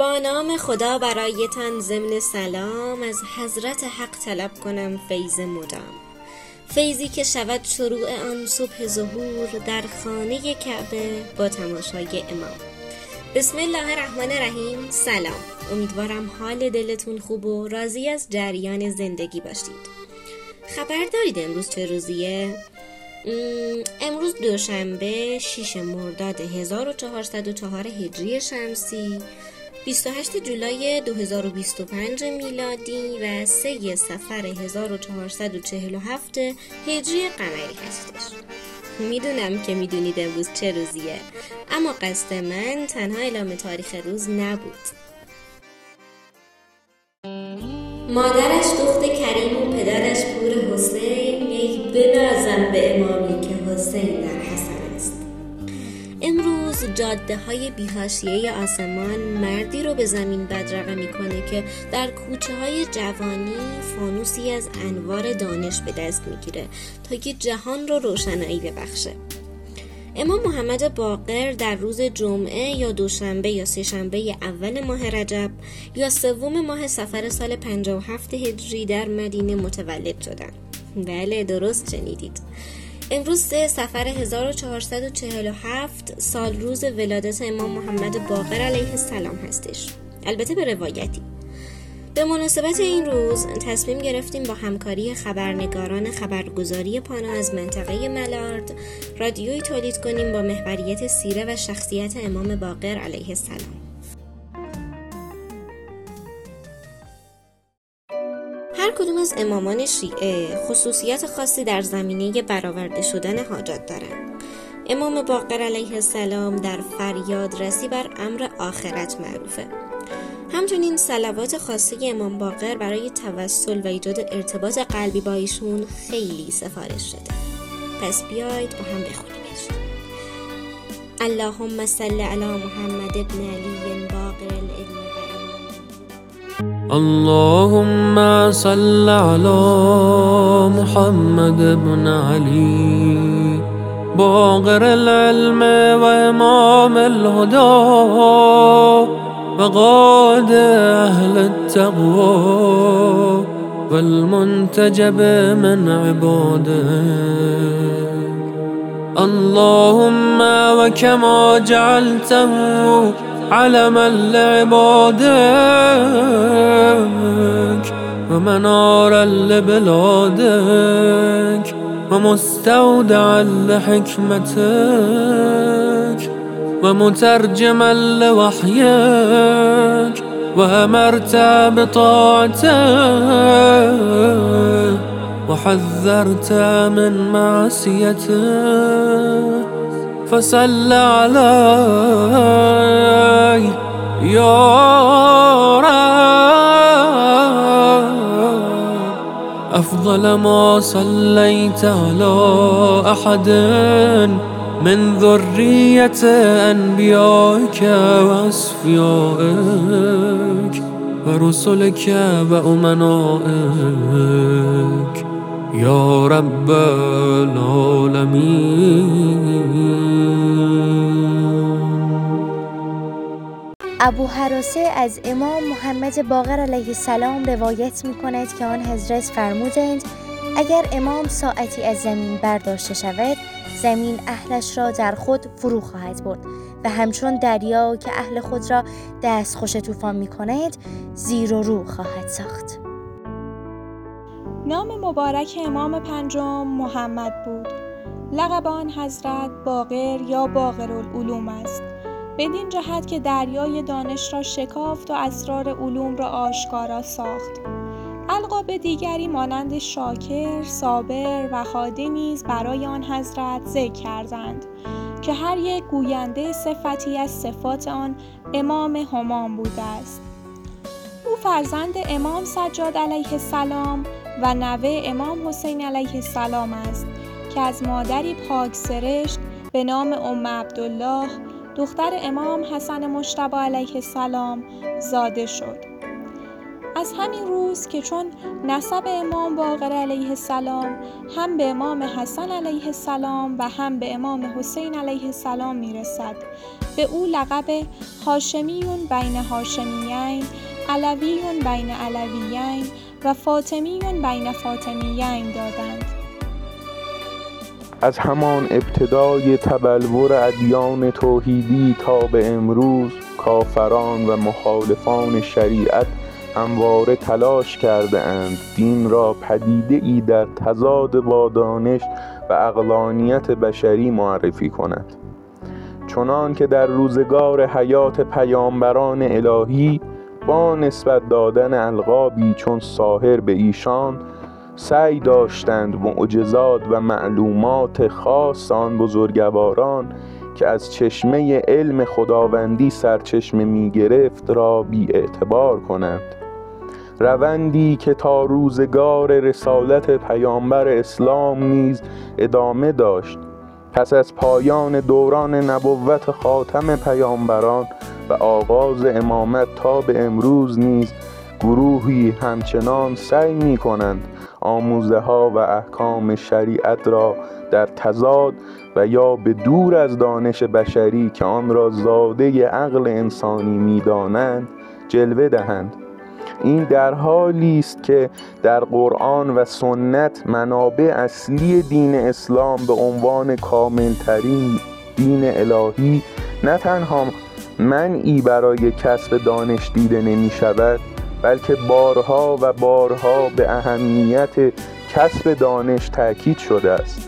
با نام خدا برایتان ضمن سلام از حضرت حق طلب کنم فیض مدام، فیضی که شود شروع آن صبح ظهور در خانه کعبه با تماشای امام. بسم الله الرحمن الرحیم. سلام، امیدوارم حال دلتون خوب و راضی از جریان زندگی باشید. خبر دارید امروز چه روزیه؟ امروز دوشنبه 6 مرداد 1404 هجری شمسی، 28 جولای 2025 میلادی و 3 صفر 1447 هجری قمری هستش. میدونم که میدونید امروز چه روزیه، اما قصد من تنها اعلام تاریخ روز نبود. مادرش دخت کریم و پدرش پور حسین، ای بنازم به امامی که حسین در حسن است. امروز جاده های بی‌حاشیه آسمان مردی رو به زمین بدرقه میکنه که در کوچه های جوانی فانوسی از انوار دانش به دست میگیره تا که جهان رو روشنایی ببخشه. امام محمد باقر در روز جمعه یا دوشنبه یا سه‌شنبه اول ماه رجب یا سوم ماه صفر سال 57 هجری در مدینه متولد شدند. بله، درست شنیدید. امروز 3 صفر 1447 سال روز ولادت امام محمد باقر علیه السلام هستش، البته به روایتی. به مناسبت این روز تصمیم گرفتیم با همکاری خبرنگاران خبرگزاری پانا از منطقه ملارد رادیویی تولید کنیم با محوریت سیره و شخصیت امام باقر علیه السلام. هر کدوم از امامان شیعه خصوصیت خاصی در زمینه برآورده شدن حاجات دارند. امام باقر علیه السلام در فریاد رسی بر امر آخرت معروفه. همچنین صلوات خاصه امام باقر برای توسل و ایجاد ارتباط قلبی با ایشون خیلی سفارش شده. پس بیایید با هم بخونیمش. اللهم صل علی محمد ابن علی باقر العلم و امام. اللهم صل علی محمد ابن علی باقر العلم و امام الهدى وقاد أهل التقوى والمنتجب من عبادك. اللهم وكما جعلته علما لعبادك ومنارا لبلادك ومستودعا لحكمتك ومترجما لوحيك وأمرت بطاعته وحذرت من معصيته فصل علي يا رب أفضل ما صليت على أحد من ذرية أنبيائك وأصفيائك ورسلك وأمنائك يا رب العالمين. ابو هراسه از امام محمد باقر علیه السلام روایت می کند که آن حضرت فرمودند اگر امام ساعتی از زمین برداشته شود، زمین اهلش را در خود فرو خواهد برد و همچون دریا که اهل خود را دستخوش طوفان می کند زیر و رو خواهد ساخت. نام مبارک امام پنجم محمد بود. لقب آن حضرت باقر یا باقرالعلوم است، بدین جهت که دریای دانش را شکافت و اسرار علوم را آشکارا ساخت. القاب دیگری مانند شاکر، صابر و هادی نیز برای آن حضرت ذکر کردند که هر یک گوینده صفتی از صفات آن امام همام بوده است. او فرزند امام سجاد علیه السلام و نوه امام حسین علیه السلام است که از مادری پاک سرشت به نام ام عبدالله دختر امام حسن مجتبی علیه السلام زاده شد. از همین روز که چون نسب امام باقر علیه السلام هم به امام حسن علیه السلام و هم به امام حسین علیه السلام میرسد، به او لقب هاشمیون بین هاشمیین، علویون بین علویین و فاطمیون بین فاطمیین دادند. از همان ابتدای تبلور ادیان توحیدی تا به امروز کافران و مخالفان شریعت همواره تلاش کرده اند دین را پدیده ای در تضاد با دانش و عقلانیت بشری معرفی کند، چنان که در روزگار حیات پیامبران الهی با نسبت دادن القابی چون ساحر به ایشان سعی داشتند معجزات و معلومات خاص آن بزرگواران که از چشمه علم خداوندی سرچشمه می گرفت را بی اعتبار کنند. روندی که تا روزگار رسالت پیامبر اسلام نیز ادامه داشت. پس از پایان دوران نبوت خاتم پیامبران و آغاز امامت تا به امروز نیز گروهی همچنان سعی می کنند آموزه ها و احکام شریعت را در تضاد و یا به دور از دانش بشری که آن را زاده عقل انسانی می دانند جلوه دهند. این در حالی است که در قرآن و سنت منابع اصلی دین اسلام به عنوان کاملترین دین الهی نه تنها منعی برای کسب دانش دیده نمی شود، بلکه بارها و بارها به اهمیت کسب دانش تأکید شده است.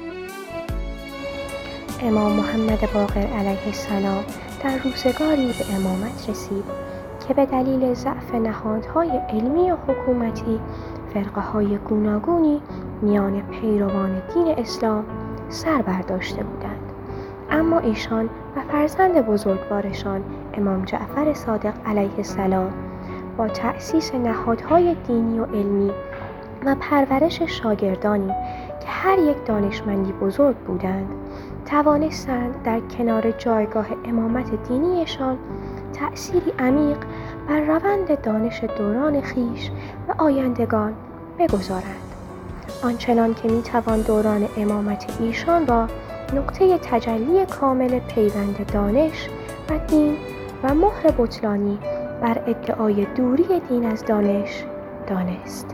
امام محمد باقر علیه السلام در روزگاری به امامت رسید که به دلیل ضعف نهادهای علمی و حکومتی فرقه‌های گوناگونی میان پیروان دین اسلام سر برداشته بودند، اما ایشان و فرزند بزرگوارشان امام جعفر صادق علیه السلام با تأسیس نهادهای دینی و علمی و پرورش شاگردانی که هر یک دانشمندی بزرگ بودند توانستند در کنار جایگاه امامت دینیشان تأثیری عمیق بر روند دانش دوران خویش و آیندگان بگذارند، آنچنان که میتوان دوران امامت ایشان را نقطه تجلی کامل پیوند دانش و دین و مهر بطلانی بر ادعای دوری دین از دانش دانست.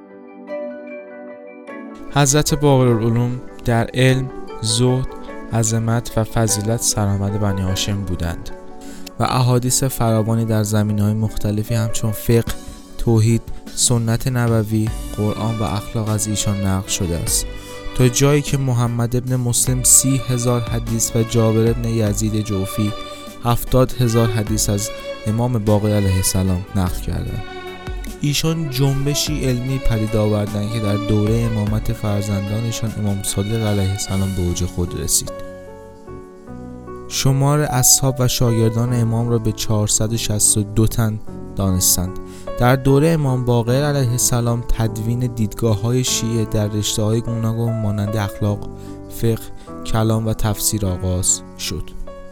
حضرت باقرالعلوم در علم، زهد، عظمت و فضیلت سرآمد بنی هاشم بودند و احادیث فراوانی در زمینه‌های مختلفی همچون فقه، توحید، سنت نبوی، قرآن و اخلاق از ایشان نقل شده است، تا جایی که محمد ابن مسلم 30,000 حدیث و جابر ابن یزید جوفی 70,000 حدیث از امام باقر علیه السلام نقل کردند. ایشان جنبشی علمی پدید آوردند که در دوره امامت فرزندانشان امام صادق علیه السلام به اوج خود رسید. شمار اصحاب و شاگردان امام را به 462 تن دانستند. در دوره امام باقر علیه السلام تدوین دیدگاه‌های شیعه در رشته‌های گوناگون مانند اخلاق، فقه، کلام و تفسیر آغاز شد.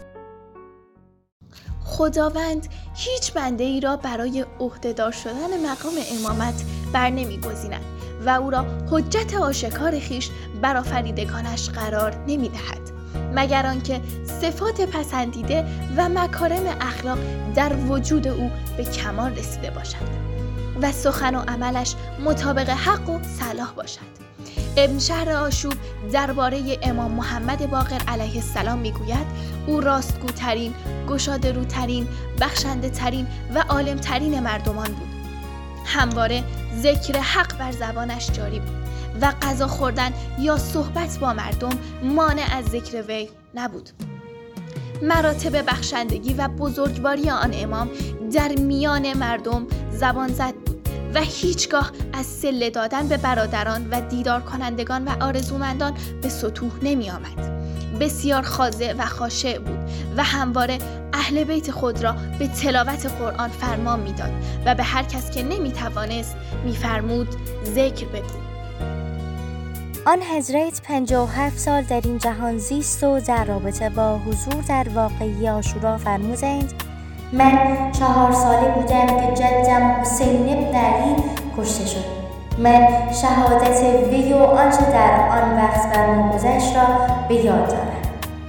خداوند هیچ بنده ای را برای عهده‌دار شدن مقام امامت بر نمی‌گزیند و او را حجت آشکار خویش بر آفریدگانش قرار نمی‌دهد، مگر آنکه صفات پسندیده و مکارم اخلاق در وجود او به کمال رسیده باشد و سخن و عملش مطابق حق و صلاح باشد. ابن شهر آشوب درباره امام محمد باقر علیه السلام میگوید او راستگوترین، گشاده روترین، بخشنده ترین و عالم ترین مردمان بود. همواره ذکر حق بر زبانش جاری بود و غذا خوردن یا صحبت با مردم مانع از ذکر وی نبود. مراتب بخشندگی و بزرگواری آن امام در میان مردم زبان زد بود و هیچگاه از صله دادن به برادران و دیدار کنندگان و آرزومندان به سطوح نمی آمد. بسیار خاضع و خاشع بود و همواره اهل بیت خود را به تلاوت قرآن فرمان میداد و به هر کس که نمی توانست میفرمود ذکر بگو. آن حضرت 57 سال در این جهان زیست و در رابطه با حضور در واقعه عاشورا فرمودند: من 4 ساله بودم که جدم حسین بن علی کشته شد. من شهادت وی و آنچه در آن وقت بر ما گذشت را به یاد دارم.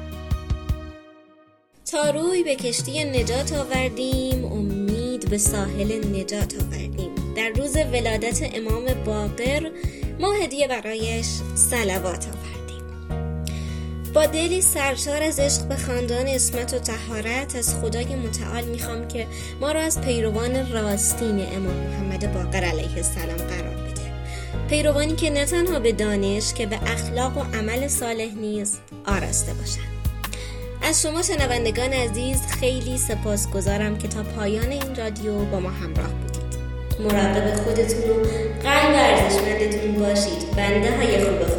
تا روی به کشتی نجات آوردیم، امید به ساحل نجات آوردیم. در روز ولادت امام باقر ما هدیه برایش صلوات آوردیم. با دلی سرشار از عشق به خاندان عصمت و طهارت از خدای متعال میخوام که ما را از پیروان راستین امام محمد باقر علیه السلام قرار بده. پیروانی که نه تنها به دانش که به اخلاق و عمل صالح نیز آراسته باشند. از شما شنوندگان عزیز خیلی سپاسگزارم که تا پایان این رادیو با ما همراه بودید. مراقب خودتون و قلب ارزشمندتون باشید. بنده های خوب